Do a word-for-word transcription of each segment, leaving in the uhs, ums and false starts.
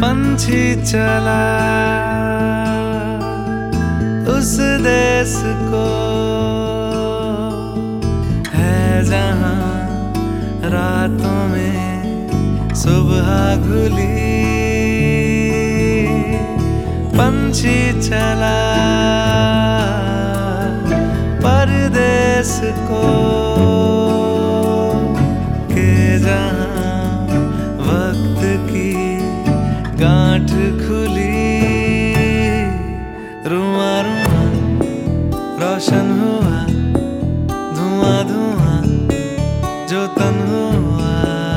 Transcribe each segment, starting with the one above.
पंछी चला उस देश को है जहां रातों में सुबह घुली। पंछी चला परदेश को के जहां वक्त की गांठ खुली। रुआ रुआ रोशन हुआ धुआं धुआं जो तन हुआ।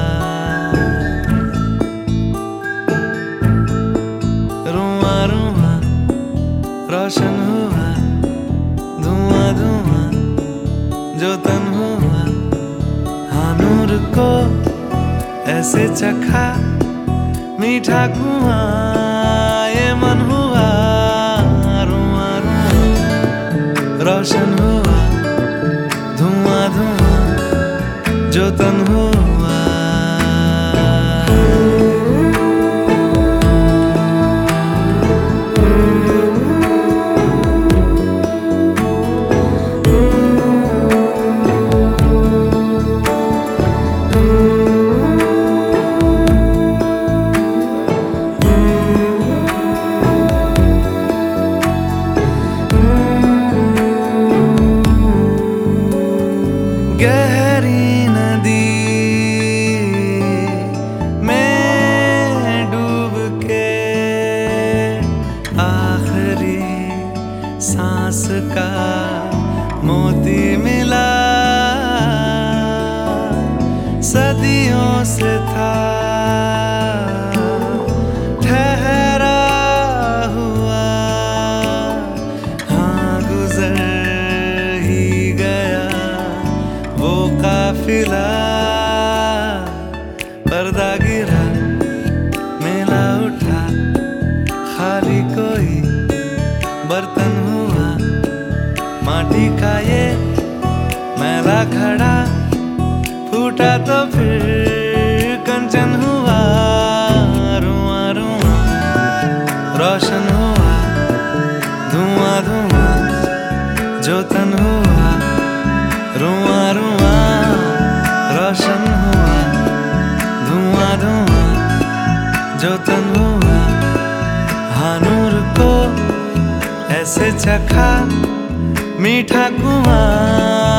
रुआ रुआ रोशन हुआ धुआं धुआं जो तन हुआ। हाँ नूर को ऐसे चखा मीठा कुआं ये मन हुआ। रुआ रुआ रोशन हुआ धुआं धुआं जो तन हुआ। गहरी नदी में डूब के आखिरी सांस का मोती मिला। सदियों से था ठहरा हुआ। हाँ गुजर ही गया वो काफिला। पर्दा गिरा मेला उठा खाली कोई बर्तन हुआ। माटी का ये मैला घड़ा फूटा तो फिर कंचन हुआ। रुआ रुआ रोशन हुआ धुआं धुआं जो तन हुआ। रुआ रुआ रोशन हुआ धुआं धुआं जो तन हुआ। हाँ नूर को ऐसे चखा मीठा कुआं